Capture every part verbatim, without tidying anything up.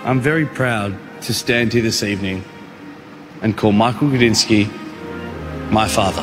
I'm very proud to stand here this evening and call Michael Gudinski my father.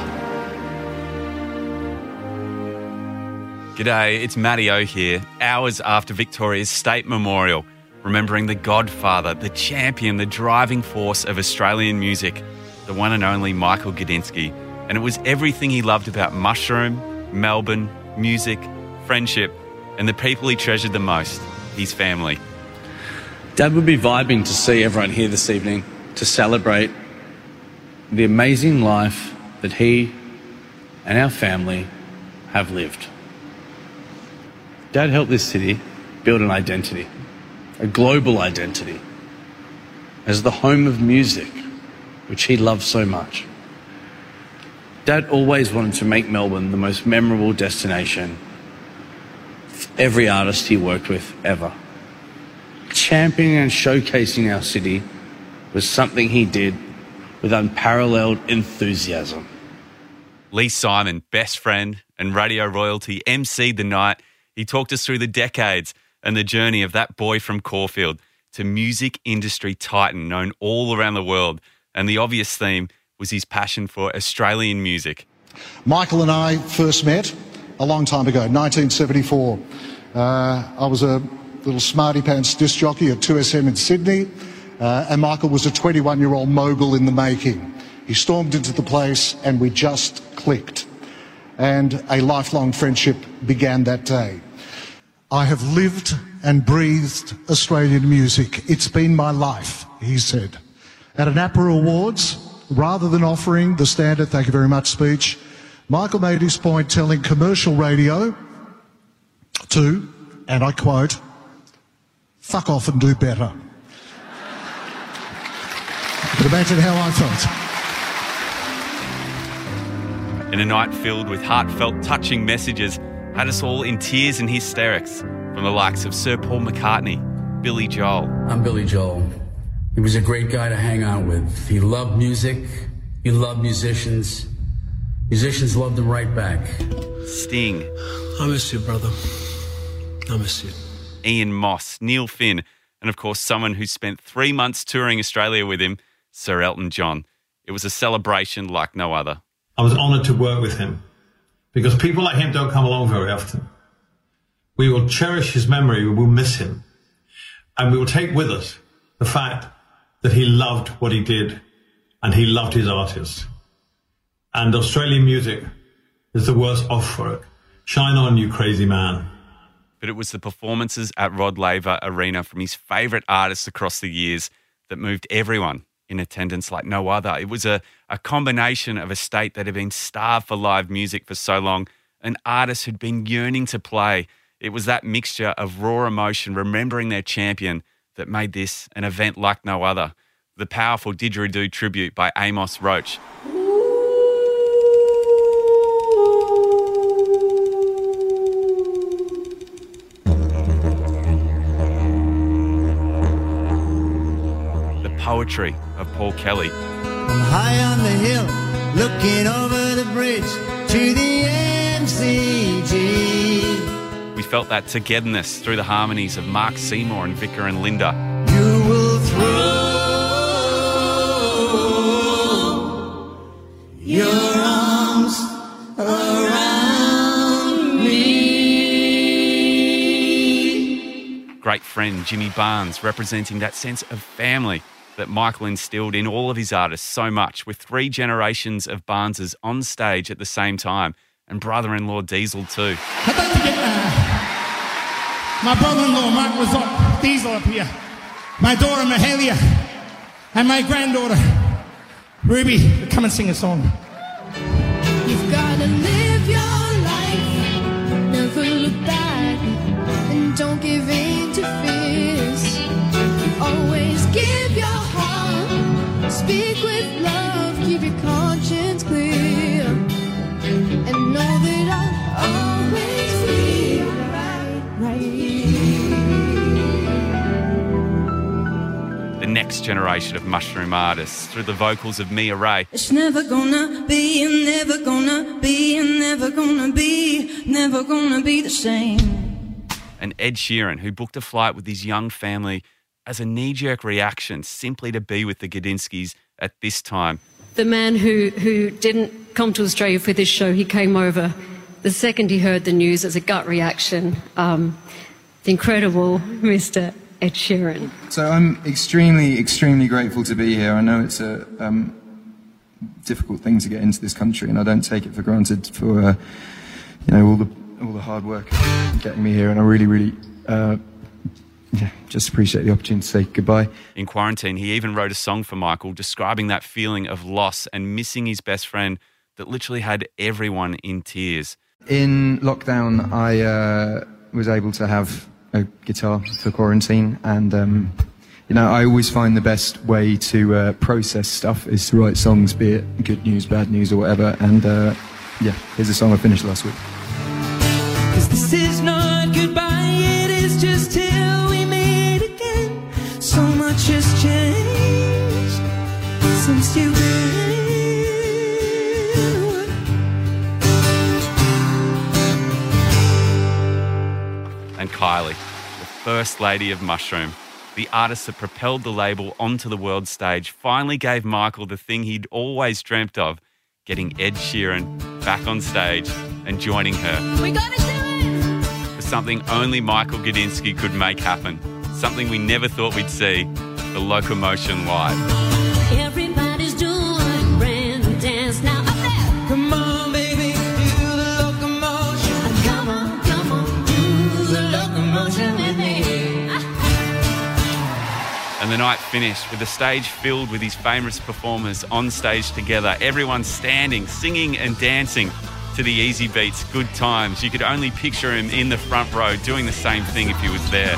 G'day, it's Matty O here, hours after Victoria's State Memorial, remembering the godfather, the champion, the driving force of Australian music, the one and only Michael Gudinski. And it was everything he loved about Mushroom, Melbourne, music, friendship, and the people he treasured the most, his family. Dad would be vibing to see everyone here this evening to celebrate the amazing life that he and our family have lived. Dad helped this city build an identity, a global identity, as the home of music, which he loved so much. Dad always wanted to make Melbourne the most memorable destination for every artist he worked with ever. Championing and showcasing our city was something he did with unparalleled enthusiasm. Lee Simon, best friend and radio royalty, emceed the night. He talked us through the decades and the journey of that boy from Caulfield to music industry titan known all around the world. And the obvious theme was his passion for Australian music. Michael and I first met a long time ago, nineteen seventy-four. Uh, I was a little smarty pants disc jockey at two S M in Sydney, uh, and Michael was a twenty-one-year-old mogul in the making. He stormed into the place and we just clicked. And a lifelong friendship began that day. I have lived and breathed Australian music. It's been my life, he said. At an APRA Awards, rather than offering the standard thank you very much speech, Michael made his point telling commercial radio to, and I quote, fuck off and do better. But imagine how I felt. In a night filled with heartfelt, touching messages, had us all in tears and hysterics from the likes of Sir Paul McCartney, Billy Joel. I'm Billy Joel. He was a great guy to hang out with. He loved music. He loved musicians. Musicians loved him right back. Sting. I miss you, brother. I miss you. Ian Moss, Neil Finn, and of course someone who spent three months touring Australia with him, Sir Elton John. It was a celebration like no other. I was honoured to work with him because people like him don't come along very often. We will cherish his memory, we will miss him, and we will take with us the fact that he loved what he did and he loved his artists. And Australian music is the worst off for it. Shine on, you crazy man. But it was the performances at Rod Laver Arena from his favourite artists across the years that moved everyone in attendance like no other. It was a, a combination of a state that had been starved for live music for so long, and artists who'd been yearning to play. It was that mixture of raw emotion, remembering their champion, that made this an event like no other. The powerful Didgeridoo tribute by Amos Roach. Poetry of Paul Kelly. I'm high on the hill, looking over the bridge to the M C G. We felt that togetherness through the harmonies of Mark Seymour and Vicar and Linda. You will throw your arms around me. Great friend Jimmy Barnes representing that sense of family that Michael instilled in all of his artists so much, with three generations of Barneses on stage at the same time, and brother-in-law Diesel too. I'd like to get uh, my brother-in-law Mark Razok, Diesel up here, my daughter Mahalia, and my granddaughter Ruby to come and sing a song. You've gotta live your life, never look back, and don't give in to fears. Always give your heart, speak with love, keep your conscience clear, and know that I'll always be right, right. The next generation of Mushroom artists through the vocals of Mia Ray. It's never gonna be, and never gonna be, and never gonna be, never gonna be the same. And Ed Sheeran, who booked a flight with his young family as a knee-jerk reaction simply to be with the Gudinskis at this time. The man who, who didn't come to Australia for this show, he came over the second he heard the news as a gut reaction. Um, the incredible Mister Ed Sheeran. So I'm extremely, extremely grateful to be here. I know it's a um, difficult thing to get into this country, and I don't take it for granted for uh, you know all the all the hard work of getting me here. And I really, really, uh, yeah, just appreciate the opportunity to say goodbye. In quarantine, he even wrote a song for Michael describing that feeling of loss and missing his best friend that literally had everyone in tears. In lockdown, I uh, was able to have a guitar for quarantine, and um, you know, I always find the best way to uh, process stuff is to write songs, be it good news, bad news, or whatever. And uh, yeah, here's a song I finished last week. 'Cause this is not goodbye, it is just till we meet again. So much has changed since you've been. And Kylie, the first lady of Mushroom, the artist that propelled the label onto the world stage, finally gave Michael the thing he'd always dreamt of, getting Ed Sheeran back on stage and joining her. We gotta do it! For something only Michael Gudinski could make happen, something we never thought we'd see, the Locomotion live. Everybody's doing a brand new dance now. Up there! Come on, baby, do the locomotion. Come on, come on, do the locomotion with me. And the night finished with the stage filled with his famous performers on stage together, everyone standing, singing and dancing to the Easy Beats Good Times. You could only picture him in the front row doing the same thing if he was there.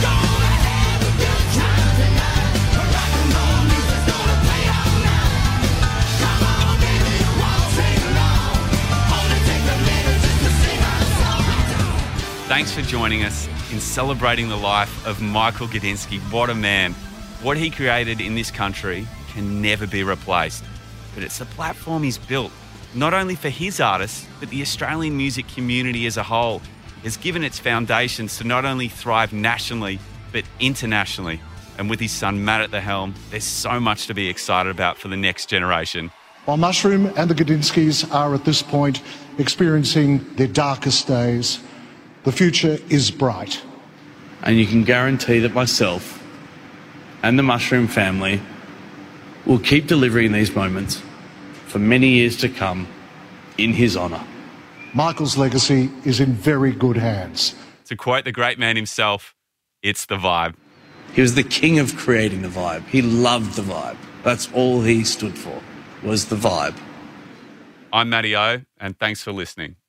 Thanks for joining us in celebrating the life of Michael Gudinski. What a man. What he created in this country can never be replaced. But it's a platform he's built, not only for his artists, but the Australian music community as a whole. It has given its foundations to not only thrive nationally, but internationally. And with his son Matt at the helm, there's so much to be excited about for the next generation. While Mushroom and the Gudinskis are at this point experiencing their darkest days, the future is bright. And you can guarantee that myself and the Mushroom family will keep delivering these moments for many years to come in his honour. Michael's legacy is in very good hands. To quote the great man himself, it's the vibe. He was the king of creating the vibe. He loved the vibe. That's all he stood for, was the vibe. I'm Matty O, and thanks for listening.